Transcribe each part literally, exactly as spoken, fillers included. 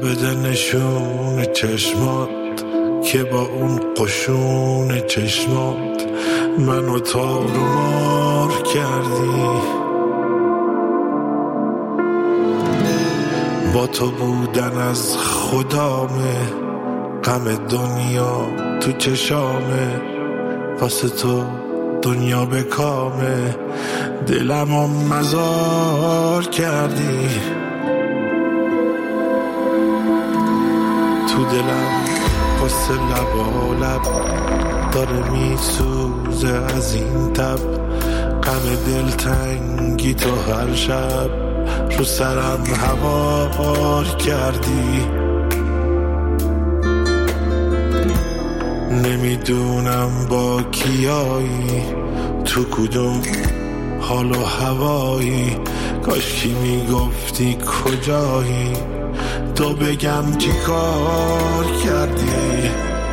بده نشون چشمات که با اون قشون چشمات منو تار و مار کردی. با تو بودن از خدامه، غم دنیا تو چشامه، واسه تو دنیا به کامه، دلمو مزار کردی. تو دلم واسه لبا لب داره میسوزه از این تب، غم دلتنگی تو هر شب رو سرم هوار کردی. نمیدونم با کیایی، تو کدوم حال و هوایی، کاش کی میگفتی کجایی، تو بگم چی کار کردی.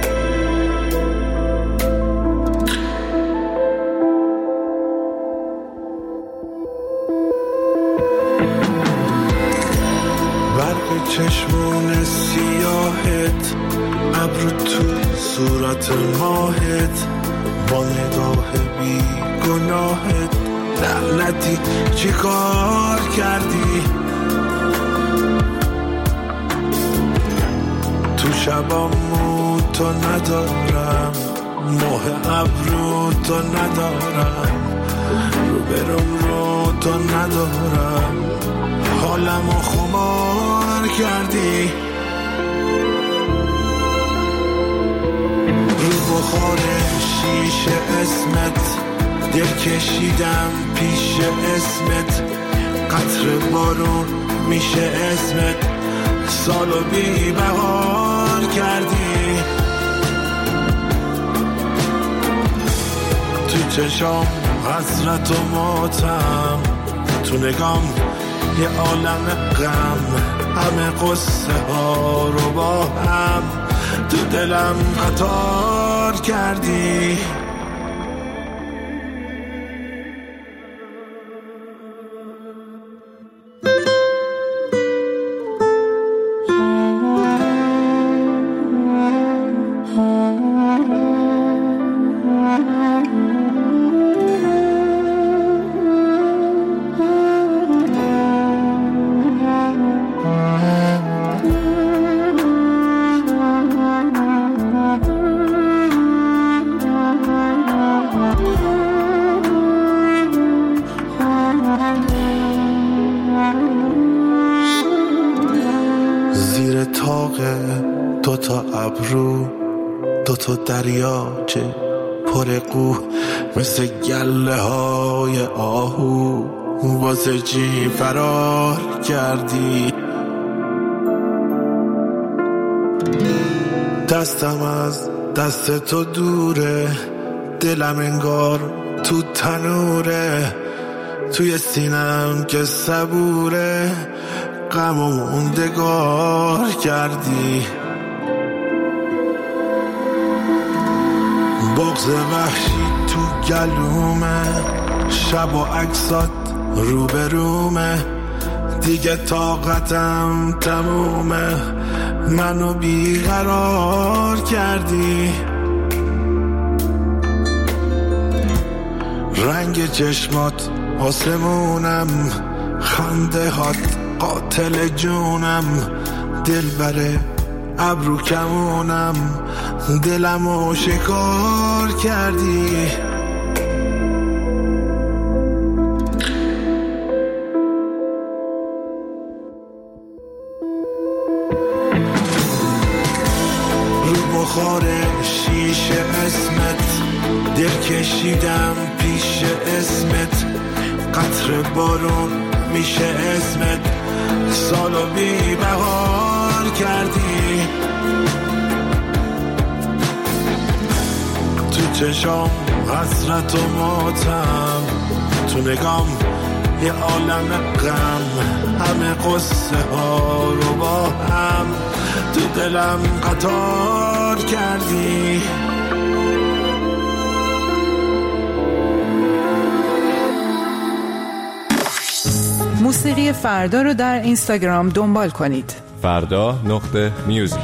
برق چشمون سیاهت، ابرو تو صورت ماهت، با نگاه بی گناهت، لعنتی چی کار کردی. تو شبامو تو ندارم، ماه ابرو تو ندارم، رو برم رو تو ندارم، حالمو خمار کردی. رو بخار شیشه اسمت، دل کشیدم پیش اسمت، قطر بارون میشه اسمت، سالو بی بهار کردی. تو چشام حسرت و ماتم، تو نگام یه عالم غم، همه قصه ها رو با هم تو دلم قطار کردی. دوتا ابرو دوتا دریاچه پر قو، مثل گله های آهو واسه چی فرار کردی. دستم از دست تو دوره، دلم انگار تو تنوره، توی سینم که صبوره، غم و موندگار کردی. بغض وحشی تو گلومه، شب و عکسات روبرومه، دیگه طاقتم تمومه، منو بیقرار کردی. رنگ چشمات آسمونم، خنده هات قاتل جونم، دل بره ابرو کمونم، دلمو شکار کردی. رو بخار شیشه اسمت، دل کشیدم پیش اسمت، قطر بارون میشه اسمت، سالو بی بهار کردی. تو چشام حسرت و ماتم، تو نگام یه عالم غم، همه قصه ها رو با هم تو دلم قطار کردی. موسیقی فردا رو در اینستاگرام دنبال کنید. فردا نقطه میوزیک.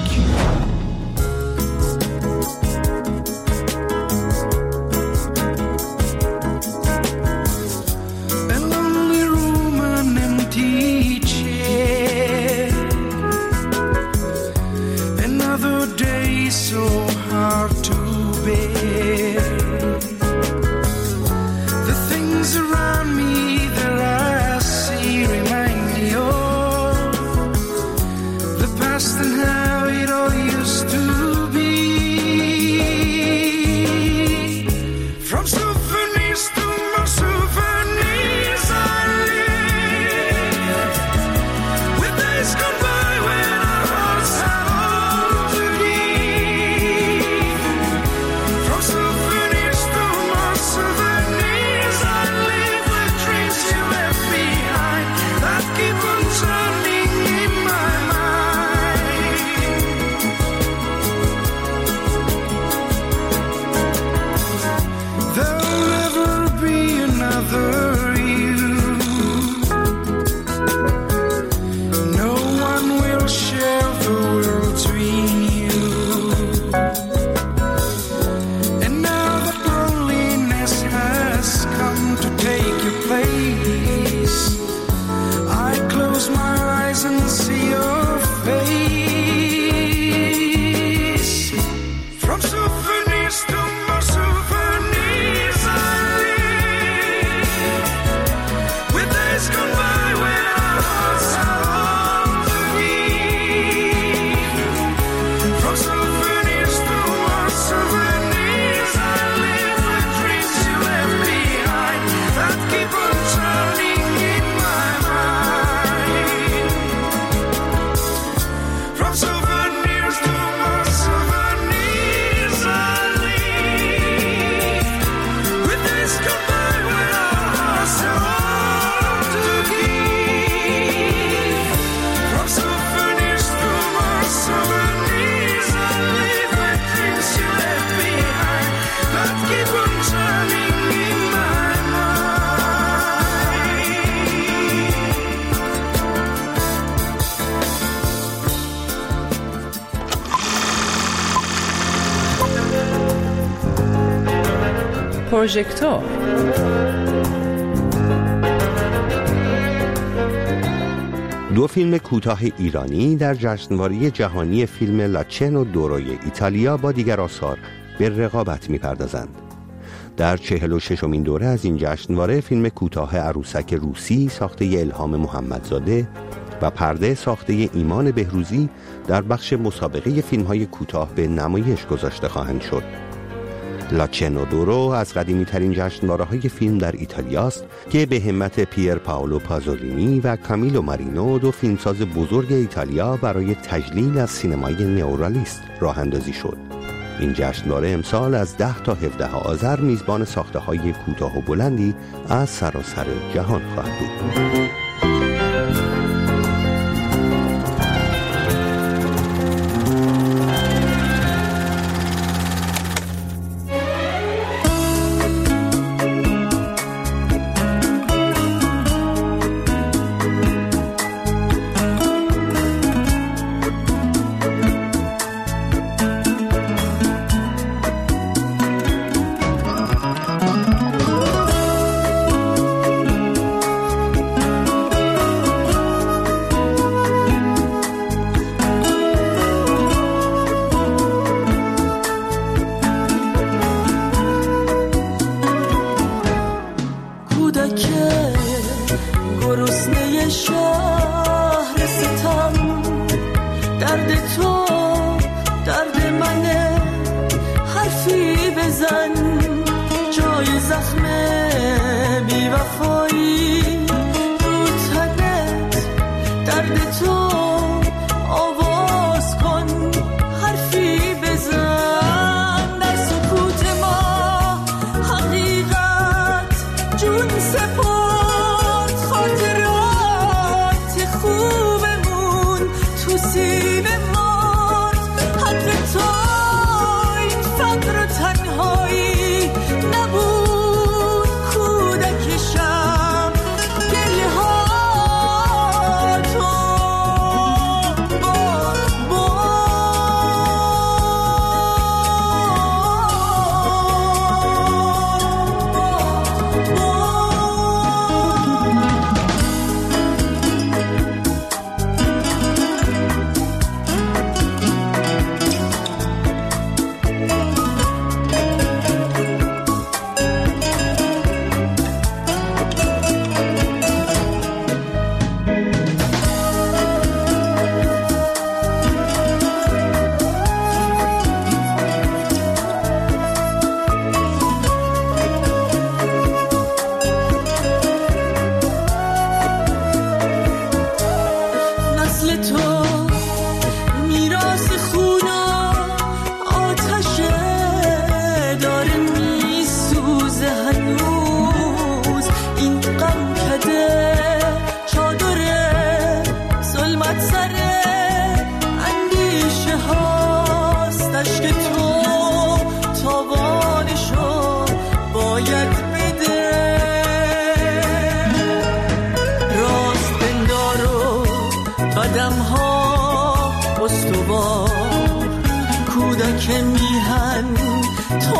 پروژکتور. دو فیلم کوتاه ایرانی در جشنواره جهانی فیلم لاچنو دوروی ایتالیا با دیگر آثار به رقابت می‌پردازند. در چهل و ششمین دوره از این جشنواره فیلم کوتاه عروسک روسی ساخته الهام محمدزاده و پرده ساخته ایمان بهروزی در بخش مسابقه فیلم‌های کوتاه به نمایش گذاشته خواهند شد. لاچنو دورو از قدیمی ترین جشنواره‌های فیلم در ایتالیا است که به همت پیر پائولو پازولینی و کامیلو مارینو، دو فیلمساز بزرگ ایتالیا، برای تجلیل از سینمای نئورالیست راه اندازی شد. این جشنواره امسال از ده تا هفده آذر میزبان ساخته‌های کوتاه و بلندی از سراسر جهان خواهد بود.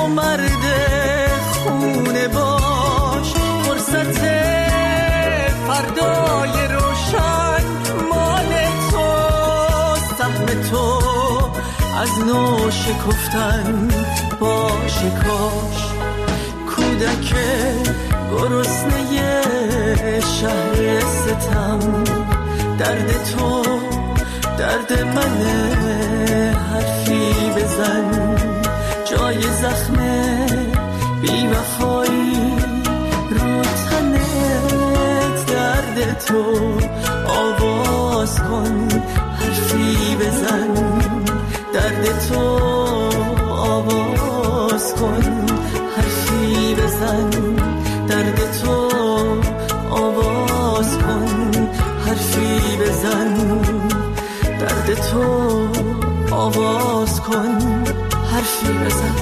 تو مرد خونه باش، فرصت فردای روشن مال تو، سهم تو از نو شکفتن باشه کاش. کودک گرسنه شهر ستم، درد تو درد منه، حرفی بزن جای زخم بی وفایی رو تنت، درد تو آواز کن حرفی بزن، درد تو آواز کن حرفی بزن، درد تو آواز کن حرفی بزن، درد تو آواز کن حرفی بزن.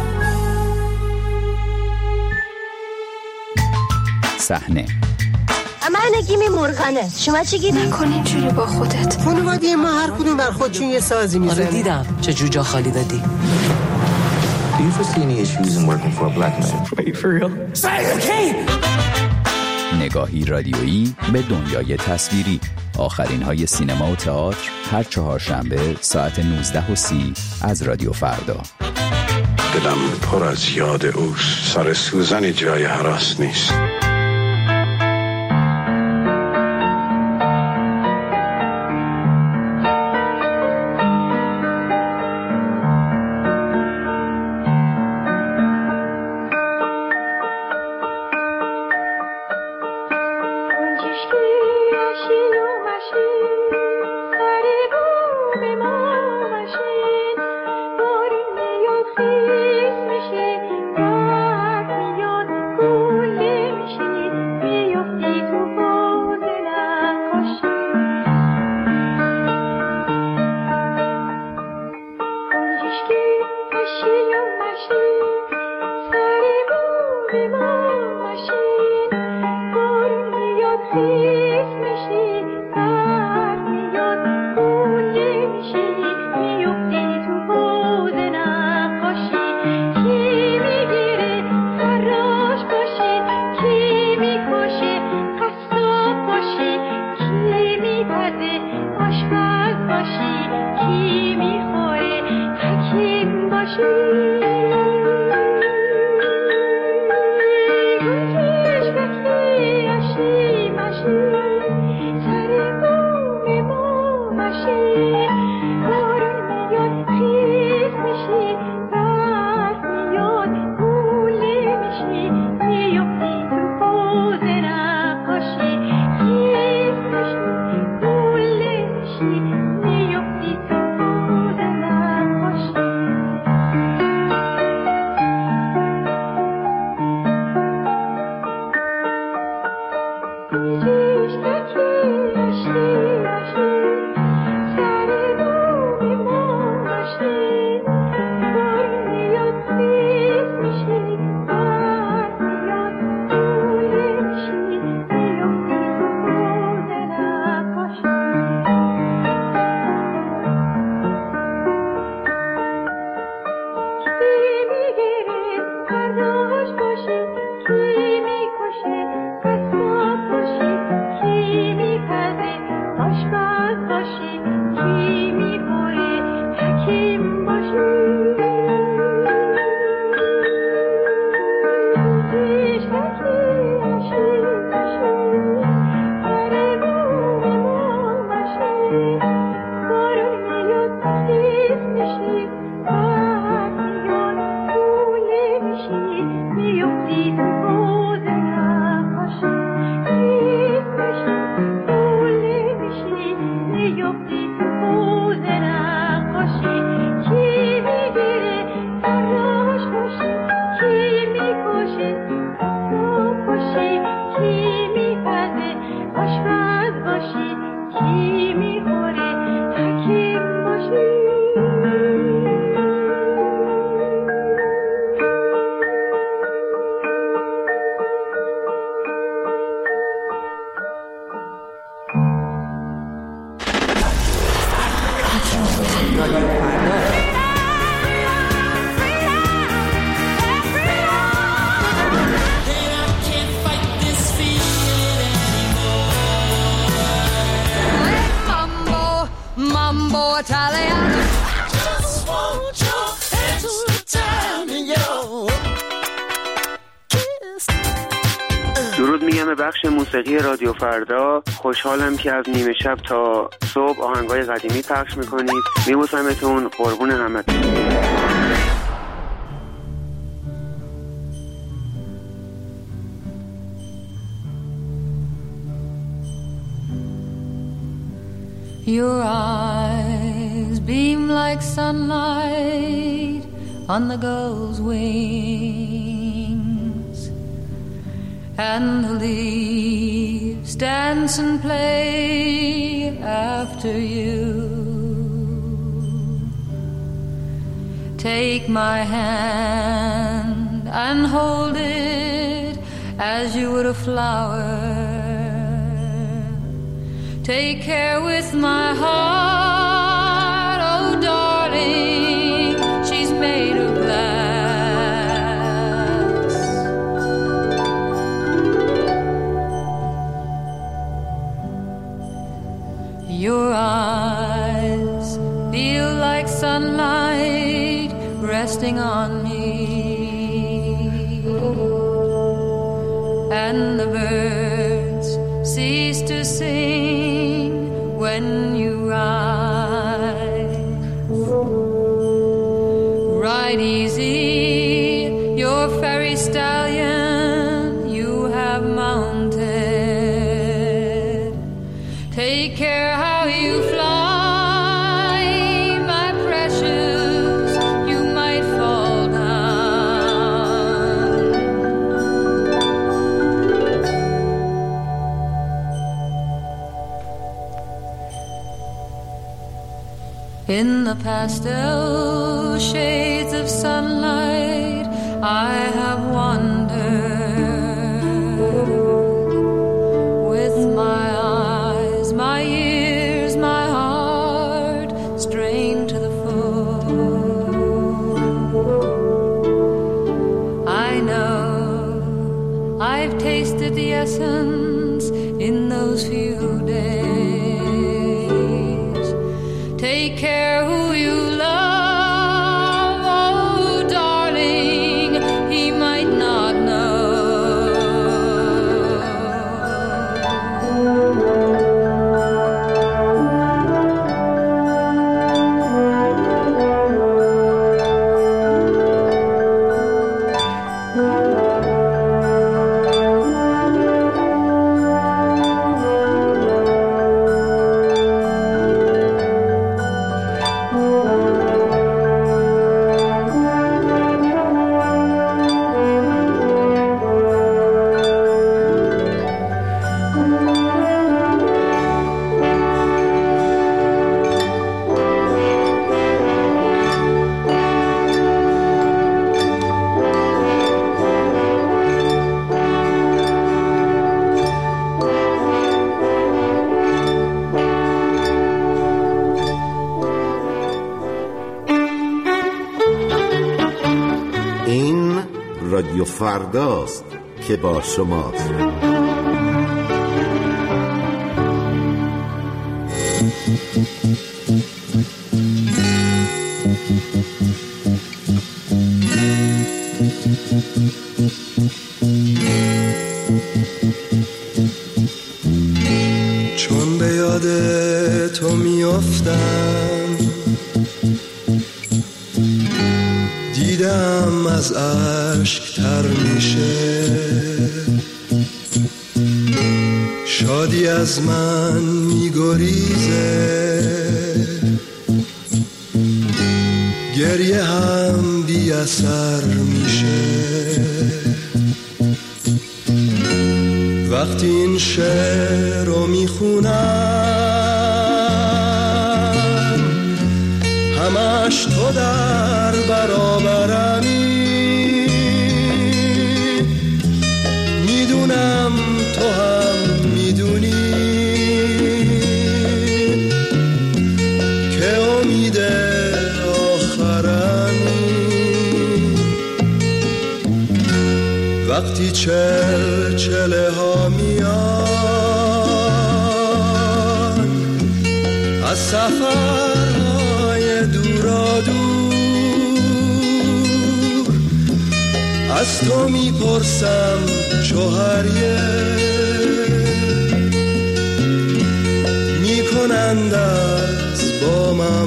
صحنه من نگیمی مرغانه، شما چی گیری؟ نکن اینجوری با خودت. خانواده ما هر کدوم بر خودشون یه سازی میزنه. آره دیدم چه جوجا خالی دادی. Do you foresee any issues in working for a black man? Wait, for real? Say okay. نگاهی رادیویی به دنیای تصویری. آخرین های سینما و تئاتر هر چهارشنبه ساعت نوزده و سی از رادیو فردا. دلم پر از یاد اوست، سر سوزنی جای هراس نیست. میگم به بخش موسیقی رادیو فردا. خوشحالم که از نیمه شب تا صبح آهنگای قدیمی پخش میکنید. میبوسمتون، قربون همتون. Your eyes beam like sunlight on the gull's wings, and the leaves dance and play after you. Take my hand and hold it as you would a flower. Take care with my heart, oh darling, she's made of glass. Your eyes feel like sunlight resting on me, and the birds cease to sing when you rise. Ride easy, your fairy stallion you have mounted. Take care how you fly, my precious, you might fall down. In the pastel shades of sunlight, I have wandered with my eyes, my ears, my heart strained to the full. I know I've tasted the essence in those few days. Take care who you love, oh darling, he might not know. رادیو فرداست که با شماست. چون به یاد تو میافتم، دیدم از اشک تر میشه، شادی از من میگریزه، گریه هم بی اثر میشه. وقتی این شعر رو میخونم، همش تو در برابرمی، میدونم تو هم میدونی که امید آخرمی. وقتی چلچله ها میان از سفرهای دورا دور، از تو میپرسم چو هر یک میکنند از با من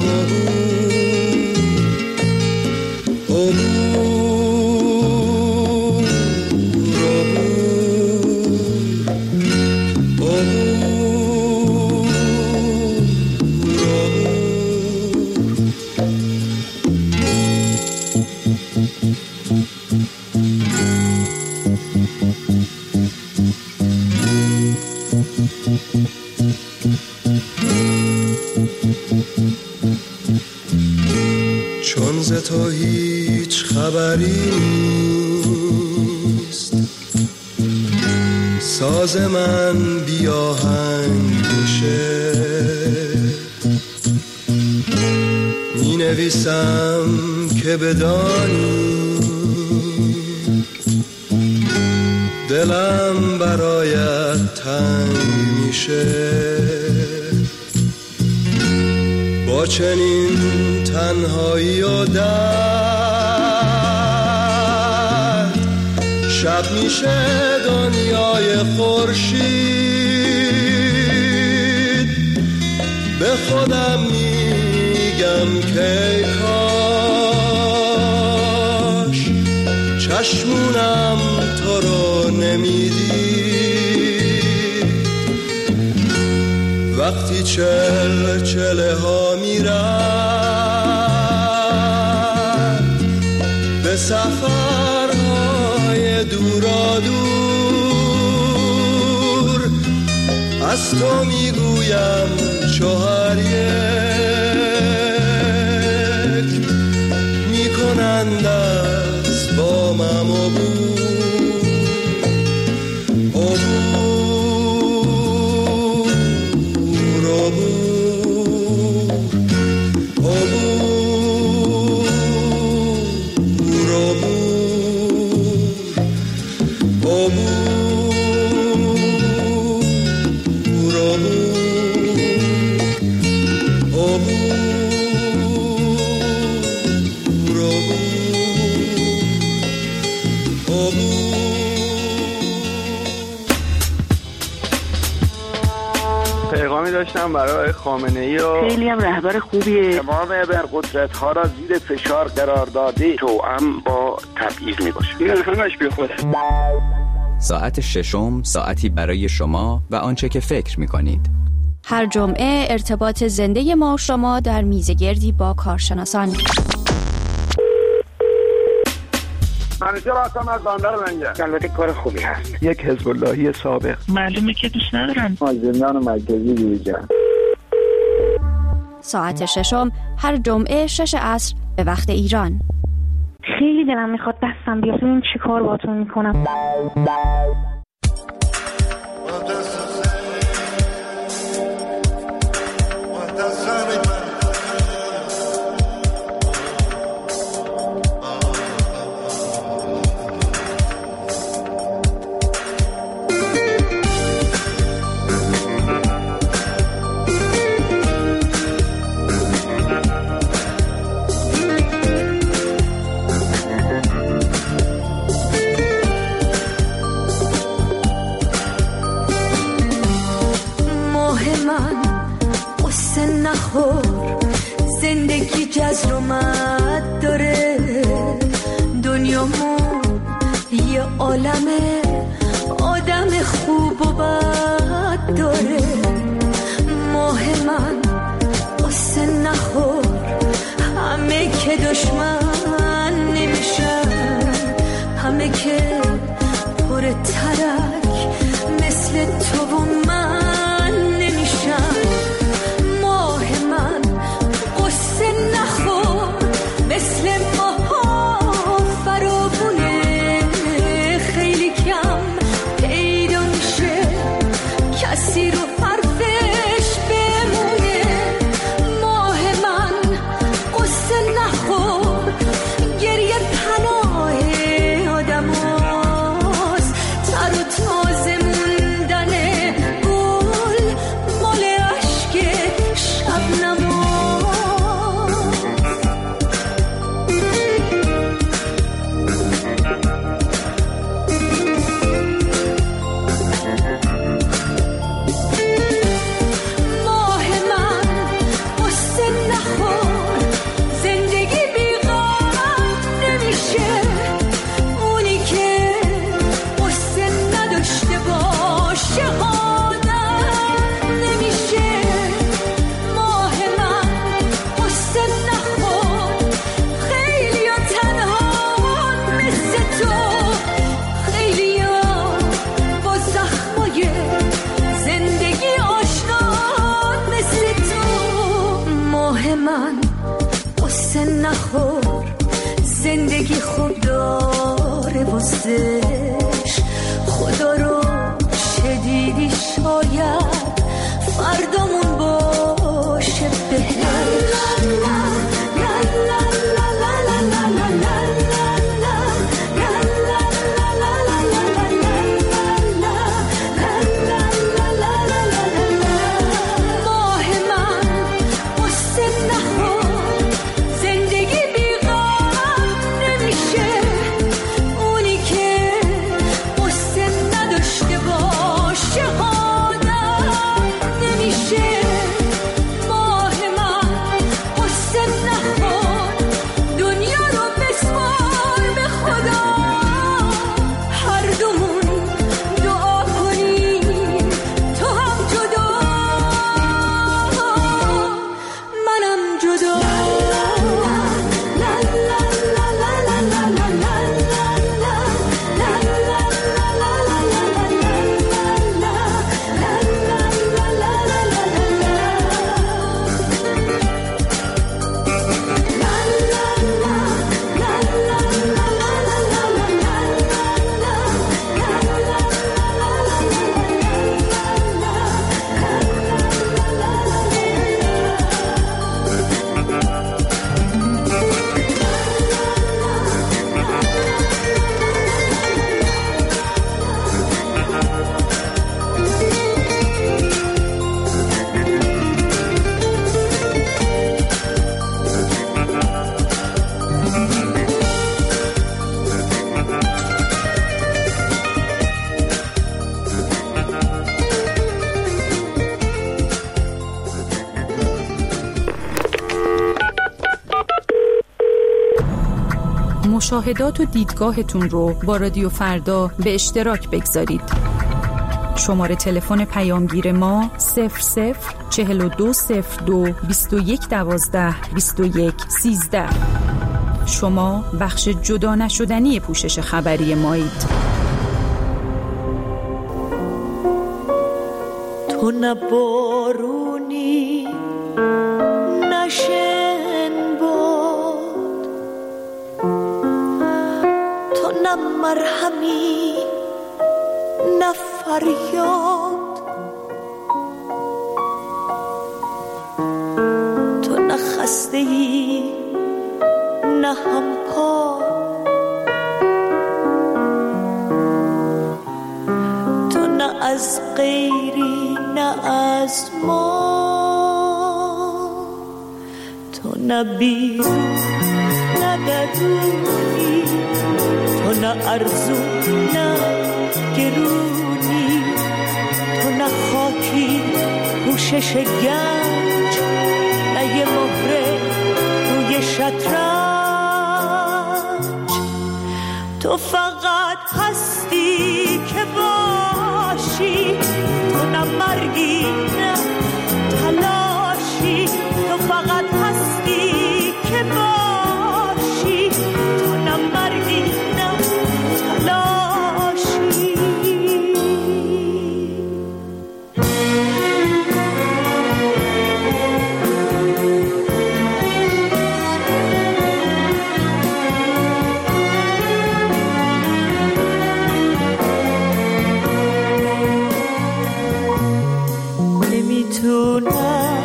چون ز تو هیچ خبری نیست ساز من بی آهنگ میشه می نویسم که بدانی دلم برایت تنگ میشه با چنین تنهایی و درد شب میشه دنیای خورشید به خودم میگم که کاش چشمونم تو رو نمیدید وقتی چل چله ها میرن به سفرهای دورا دور از تو میگویم چو هر یک میکنند از با من عبور داشتم برای خامنه‌ای و خیلی هم رهبر خوبیه. تمام ابرقدرت ها را زیر فشار قرار داده توأم با تبعیض میباشه. این همش بی خوده. ساعت ششم ساعتی برای شما و آنچه که فکر میکنید. هر جمعه ارتباط زنده ما و شما در میزگردی با کارشناسان. منیجر هستم از بندر لنگر. البته کار خوبی هست. یک حزب اللهی سابق. معلومه که دوست ندارن. از زندان مرکزی بیرون. ساعت ششم هر جمعه شش عصر به وقت ایران. خیلی دلم میخواد دستم بیاد این چی کار باهاتون میکنم. زندگی جزر و مد داره دنیامون یه عالمه آدم خوب و بد داره ماه من قصه نخور همه که دشمن نمیشن همه که پر ترک مثل تو و من نمیشن مثل ماها فرابونه خیلی کم پیدا میشه کسی رو حرفش بمونه ماه من قصه نخور راستش خدا رو شدیدی شاید فردامون باشه بهتر. مشاهدات و دیدگاهتون رو با رادیو فردا به اشتراک بگذارید. شماره تلفن پیامگیر ما صفر صفر چهل و دو صفر دو بیست و یک دوازده بیست و یک سیزده. شما بخش جدا نشدنی پوشش خبری مایید. تو نه بارونی نشن باد، تو نه مرهمی نه فریاد، تو نه خسته ای نه همپا، تو نه از غیری نه از ما، تو نه بیرون نه درونی، تو نه ارزو نه گرونی، تو نه خاکی پوشش گنج نه یه مهره روی شطرنج، تو فقط هستی که باشی، تو نه مرگی نه تلاشی، تو فقط هستی که باشی، تو نه مرگی نه تلاشی. نمیتونم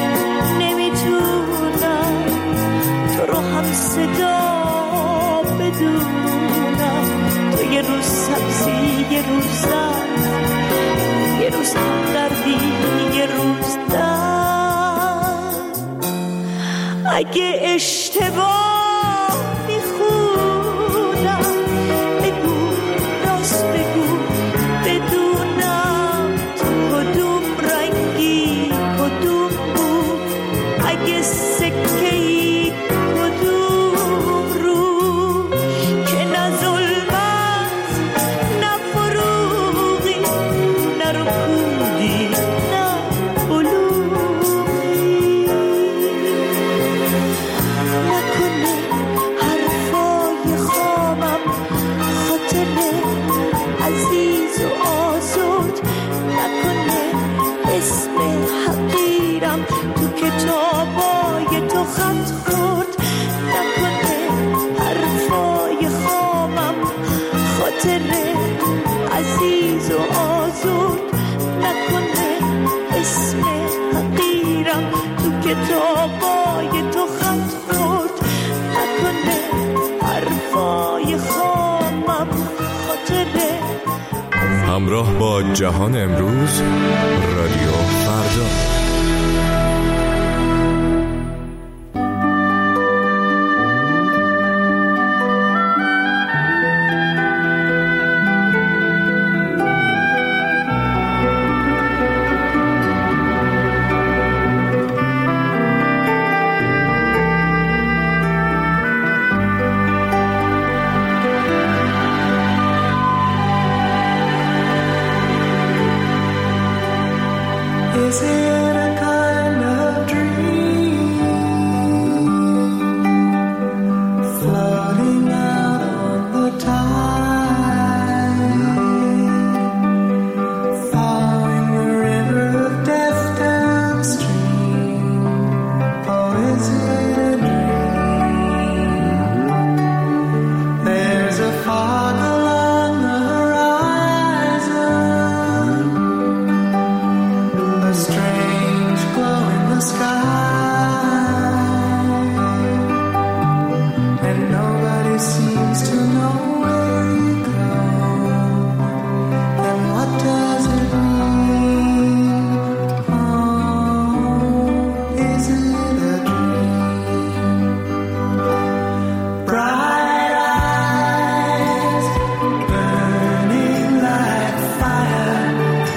نمیتونم تو رو هم صدا بدونم، تو یه روز سبزی یه روز زرد، یه روز هم دردی یه روز درد. اگه اشتباه میخونم بگو، راست بگو بدونم تو کدوم رنگی کدوم بود، اگه سکه‌ای کدوم رو، که نه ظلمت نه فروغی نه رکودی نه بلوغی. نکنه حرفای خامم خاطره عزیز و آزرد، نکنه اسم حقیرم تو کتابای تو خط خورد، نکنه حرفای خامم خاطره عزیز و آزرد نکنه اسم حقیرم تو کتابای تو خط خورد نکنه حرفای خامم خاطره. همراه با جهان امروز، رادیو فردا. Is it a kind of dream floating out on the tide, following the river of death downstream? Or is it a dream? There's a fog along the horizon, a strange glow in the sky, and nobody seems to know where you go. And what does it mean? Oh, is it a dream? Bright eyes burning like fire,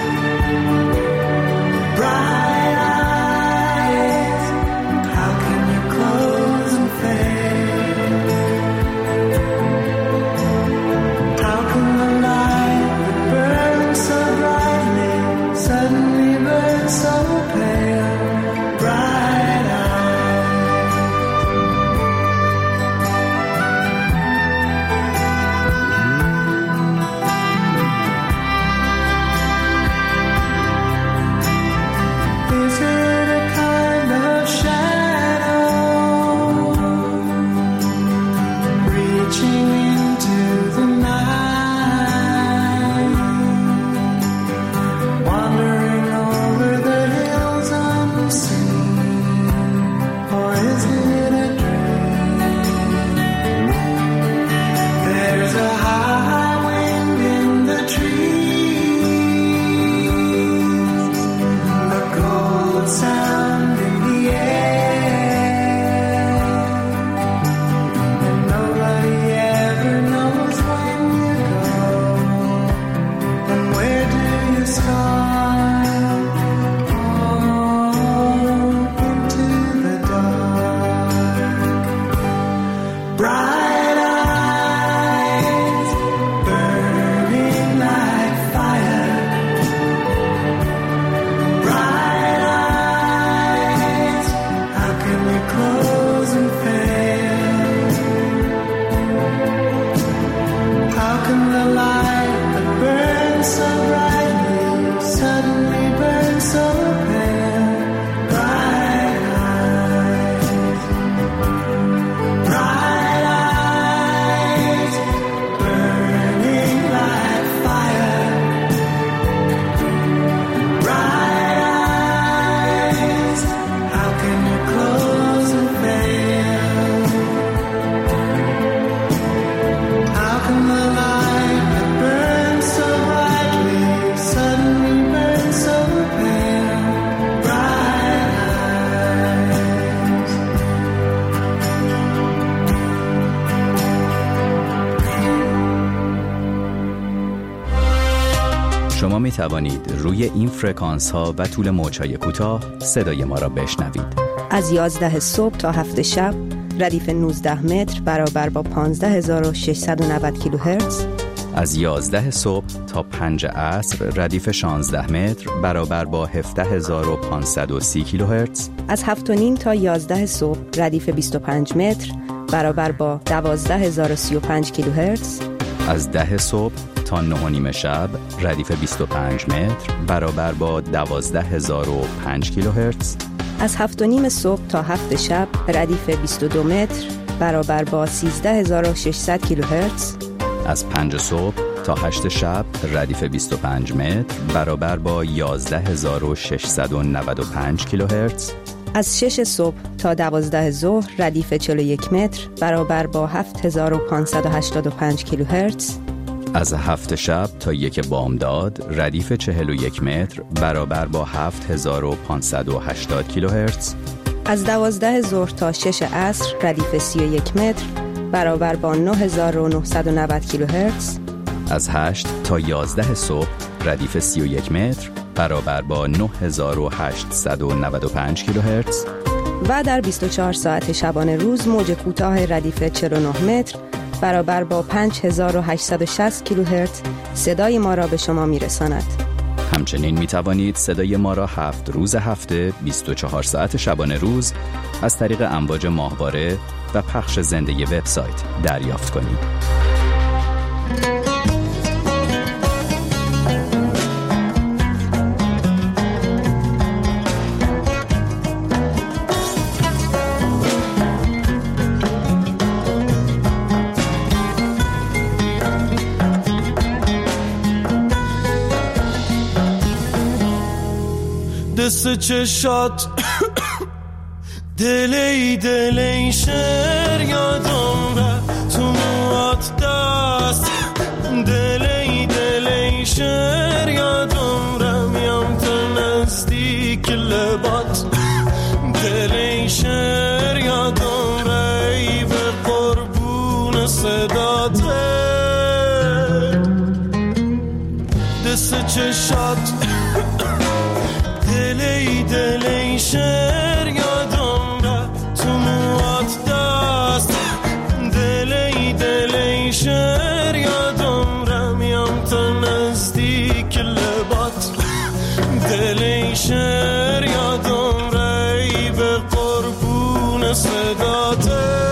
bright eyes, how can you close and fade? How can the light that burns so brightly suddenly burn so pale? Bright eyes. Is it a kind of shadow reaching into the night, wandering over the hills unseen? Or is it a dream? There's a high wind in the trees, a cold sound in the air, and nobody ever knows when you go, and where do you start? Oh, into the dark. Bright eyes burning like fire, bright eyes, how can we close and fail? How can the light that burns so brightly suddenly burn so pale? Bright eyes, bright eyes burning like fire, bright eyes, how can you close and fail? How can the light that burns so brightly suddenly burn so pale? Bright eyes. شما می توانید روی این فرکانس ها و طول موج‌های کوتاه صدای ما را بشنوید. از یازده صبح تا هفت شب ردیف نوزده متر برابر با پانزده هزار و ششصد و نود کیلوهرتز. از یازده صبح تا پنج عصر ردیف شانزده متر برابر با هفده هزار و پانصد و سی کیلوهرتز. از هفت و نیم تا یازده صبح ردیف بیست و پنج متر برابر با دوازده هزار و سی و پنج کیلوهرتز. از ده صبح تا نه و نیم شب ردیف بیست و پنج متر برابر با دوازده هزار و پنج کیلوهرتز. از هفت و نیم صبح تا هفت شب ردیف بیست و دو متر برابر با سیزده هزار و ششصد کیلوهرتز. از پنج صبح تا هشت شب ردیف بیست و پنج متر برابر با یازده هزار و ششصد و نود و پنج کیلوهرتز. از شش صبح تا دوازده ظهر ردیف چهل و یک متر برابر با هفت هزار و پانصد و هشتاد و پنج کیلوهرتز. از هفت شب تا یک بامداد ردیف چهل و یک متر برابر با هفت هزار و پانصد و هشتاد کیلوهرتز. از دوازده ظهر تا شش عصر ردیف سی و یک متر برابر با نه هزار و نهصد و نود کیلوهرتز. از هشت تا یازده صبح ردیف سی و یک متر برابر با نه هزار و هشتصد و نود و پنج کیلوهرتز. و در بیست و چهار ساعت شبانه روز موج کوتاه ردیف چهل و نه متر برابر با پنج هزار و هشتصد و شصت کیلوهرتز صدای ما را به شما میرساند. همچنین می توانید صدای ما را هفت روز هفته بیست و چهار ساعت شبانه روز از طریق امواج ماهواره و پخش زنده وبسایت دریافت کنید. دست چشات دلی دلی شر یادم را تو موات دست دلی دلی شر یادم را میام تو نزدیک لبات دلی شر یادم را ای به قربون صدات دست چشات دلی دلی شر یادم را تو موات دست دلی دلی شر یادم را میام تا نزدیک لبات دلی شر یادم را ای به قربون صدات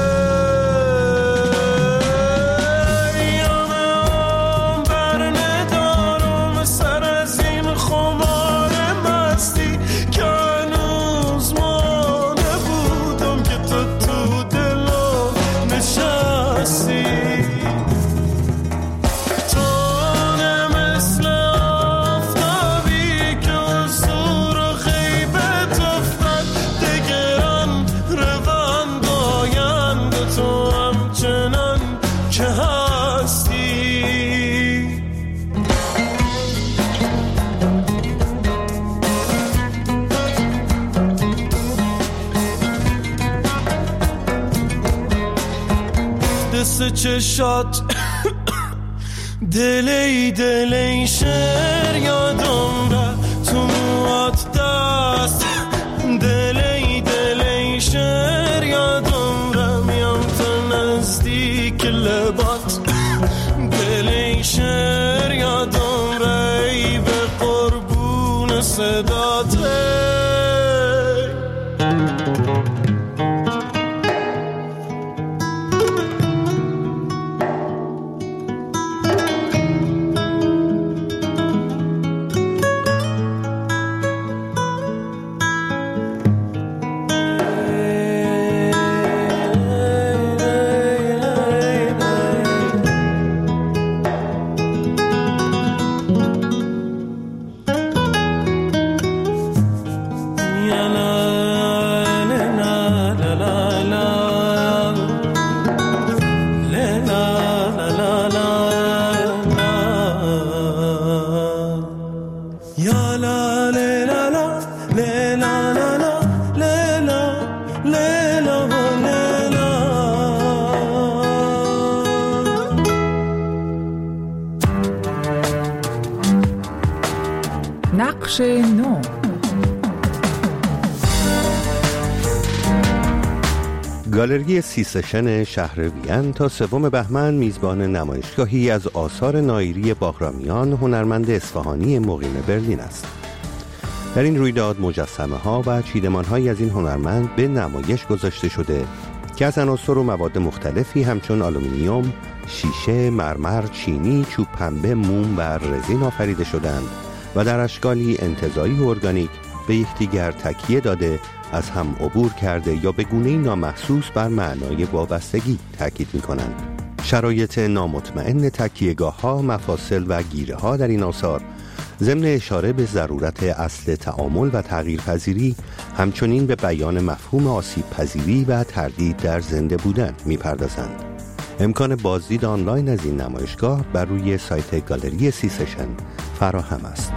چشات دلی دلی شر یادم را تو موات دست دلی دلی شر یادم را میام تا نزدیک لبات دلی شر یادم را ای به قربون صدات نقش نو. گالری سی سشن شهر وین تا سوم بهمن میزبان نمایشگاهی از آثار نایری باغرامیان، هنرمند اصفهانی مقیم برلین است. در این رویداد مجسمه ها و چیدمان های از این هنرمند به نمایش گذاشته شده که از عناصر و مواد مختلفی همچون آلومینیوم، شیشه، مرمر، چینی، چوب پنبه، موم و رزین آفریده شدند و در اشکالی انتزاعی و ارگانیک به یکدیگر تکیه داده از هم عبور کرده یا به گونه‌ای نامحسوس بر معنای وابستگی تاکید می‌کنند. شرایط نامطمئن تکیهگاه‌ها، مفاصل و گیره‌ها در این آثار ضمن اشاره به ضرورت اصل تعامل و تغییرپذیری همچنین به بیان مفهوم آسیب پذیری و تردید در زنده بودن می‌پردازند. امکان بازدید آنلاین از این نمایشگاه بر روی سایت گالری سی سشن فراهم است.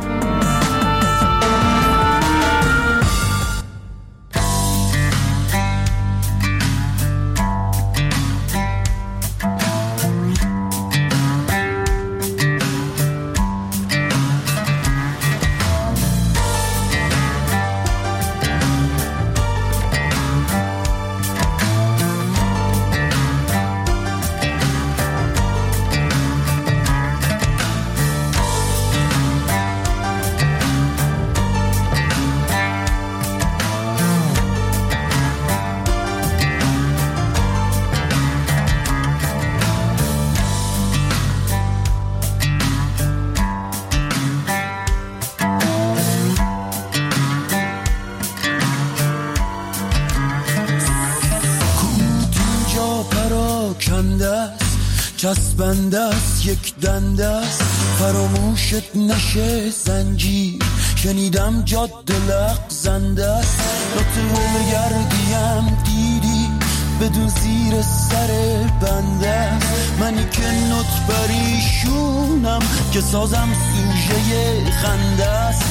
چسبنده است یک دنده است فراموشت نشه زنجیر شنیدم جاده لغزنده است لطفه گردیم دیدی بدون زیر سر بنده است منی که نوت بریشونم که سازم سوژه خنده است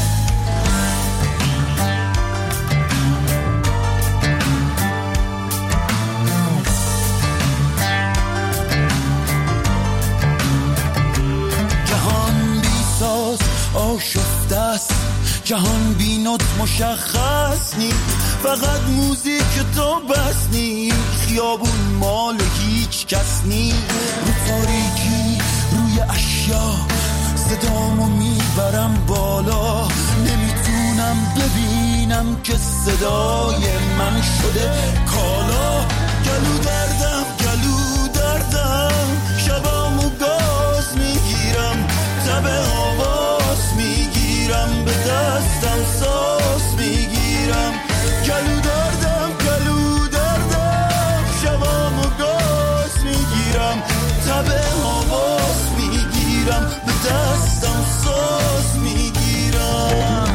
آشفته است جهان بی نوت مشخص نی فقط موزیک تو بس نی خیابون مال هیچ کس نی رو تاریکی روی اشیا صدامو میبرم بالا نمیتونم ببینم که صدای من شده کالا گلو دردم گلو دردم شبامو گاز میگیرم تب آواز میگیرم به دستم ساز میگیرم گلو دردم گلو دردم شبامو گاز میگیرم تب آواز میگیرم به دستم ساز میگیرم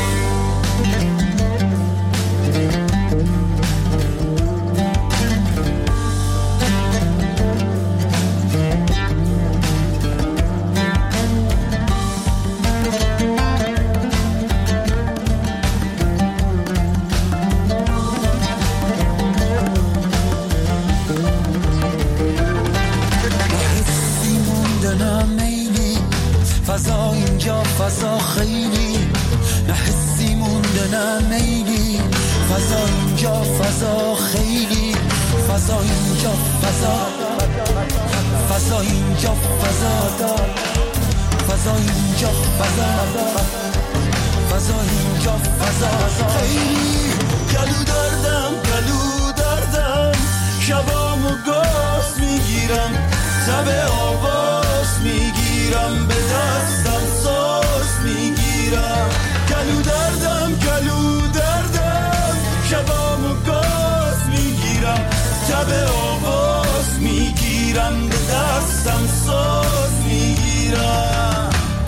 فضا اینجا فضا خیلی نه حسی مونده نه میلی فضا اینجا فضا خیلی فضا اینجا فضا فضا اینجا فضا فضا اینجا فضا فضا اینجا فضا خیلی گلو دردم گلو دردم شبامو گاز میگیرم تب آواز میگیرم به دستم ساز میگیرم گلو دردم گلو دردم شبامو گاز میگیرم تب آواز میگیرم به دستم ساز میگیرم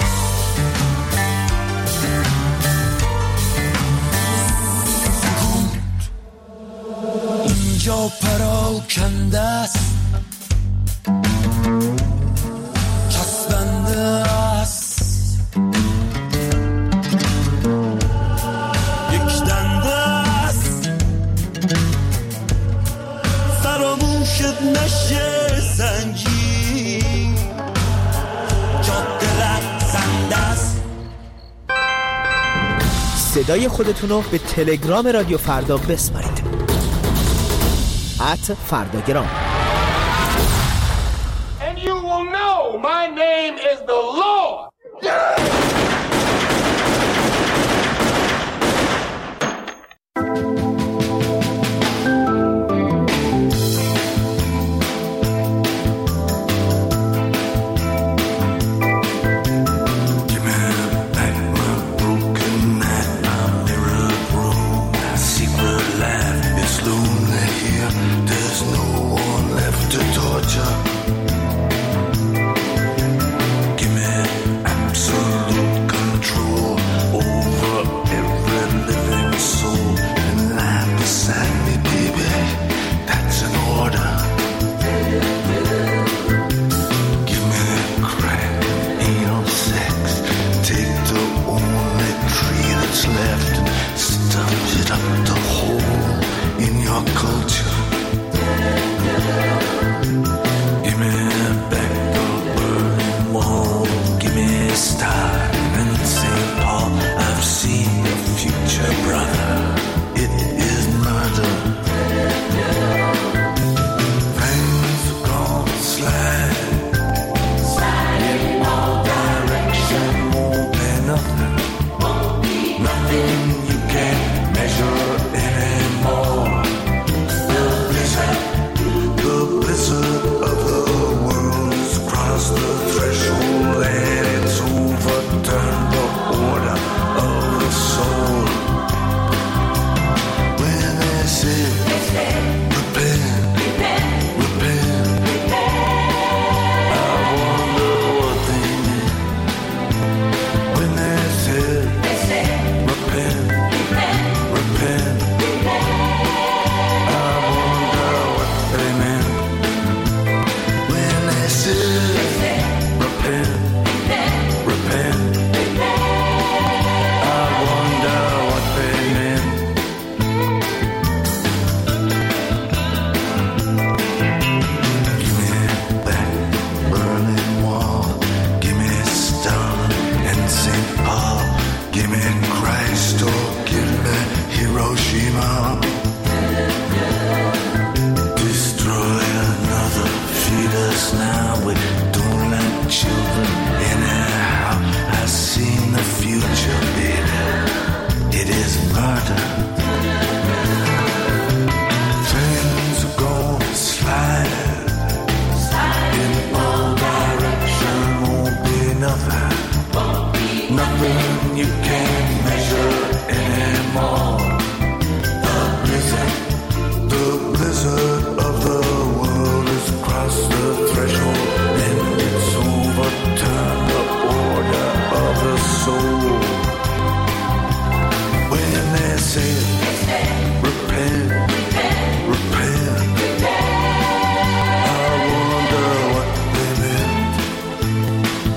اینجا پراکنده است چسبنده است یک دنده است فراموشت نشه زنجیر جاده لغزنده است. صدای خودتونو به تلگرام رادیو فردا بسپارید ات فرداگرام. And you will know my name is the Lord.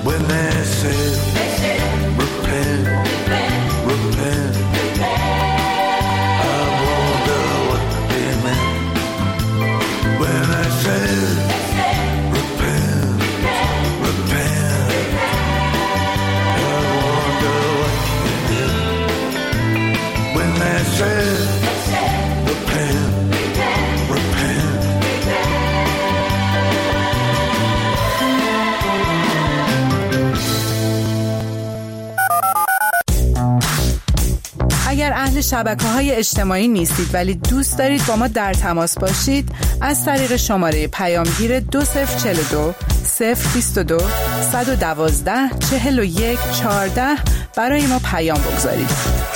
when they say, repent, repent, I wonder what they meant when I said, repent, repent, I wonder what they meant when they said, repent, repent. اگر اهل شبکه‌های اجتماعی نیستید ولی دوست دارید با ما در تماس باشید، از طریق شماره پیامگیر دو صفر چهل و دو صفر بیست و دو صد و دوازده چهل و یک چهارده برای ما پیام بگذارید.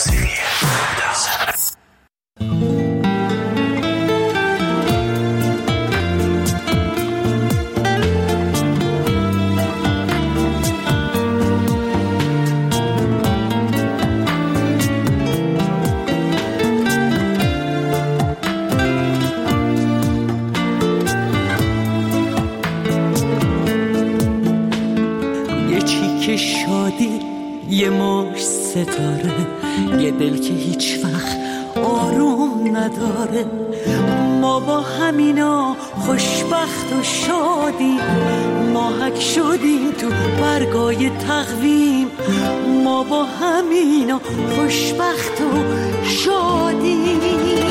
یه مش ستاره، یه دل که هیچ وقت آروم نداره. ما با همینا خوشبخت و شادیم، ماهک شدیم تو برگای تقویم. ما با همینا خوشبخت و شادیم.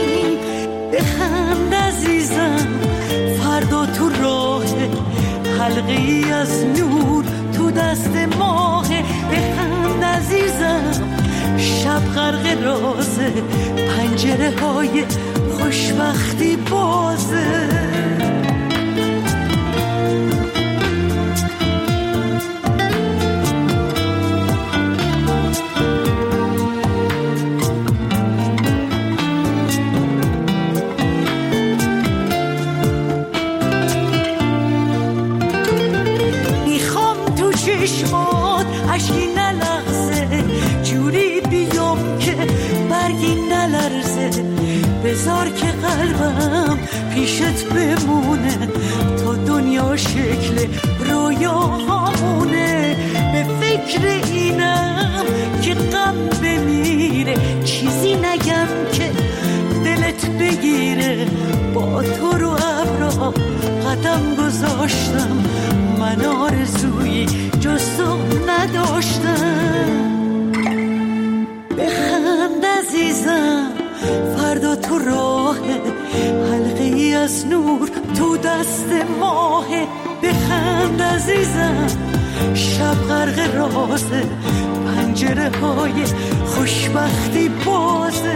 بخند عزیزم فردا تو راه، حلقه ای از نور تو دست ماه. بخند عزیزم شب غرق رازه، پنجره های خوشبختی بازه. چشمات اشکی نلغزه، جوری بیام که برگی نلرزه. بذار که قلبم پیشت بمونه تا دنیا شکل رویا همونه. به فکر اینم که غم بمیره، چیزی نگم که دلت بگیره. با تو رو ابرا قدم گذاشتم، من آرزویی جز تو نداشتم. بخند عزیزم فردا تو راه، حلقه ای از نور تو دست ماه. بخند عزیزم شب غرق رازه، پنجره های خوشبختی بازه.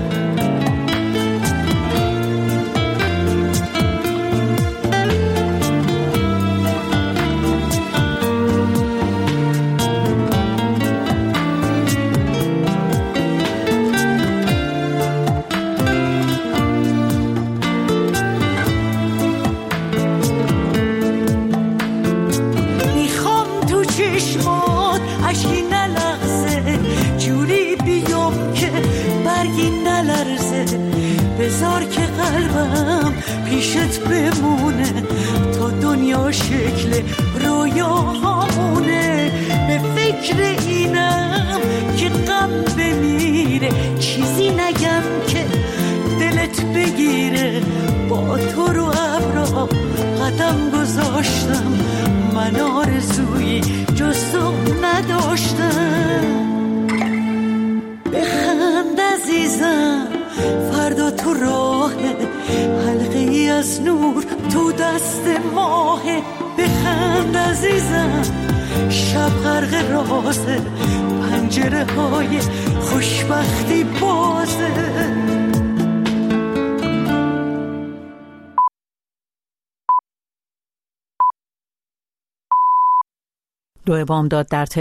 چشمات اشکی نلغزه، جوری بیام که برگی نلرزه. بذار که قلبم پیشت بمونه تا دنیا شکل رویا همونه. به فکر اینم که غم بمیره، چیزی نگم که دلت بگیره. با تو رو ابرا قدم گذاشتم، من آرزویی جز تو نداشتم. بخند عزیزم فردا تو راه، حلقه ای از نور تو دست ماه. بخند عزیزم شب غرق رازه، پنجره های خوشبختی بازه. دو بامداد در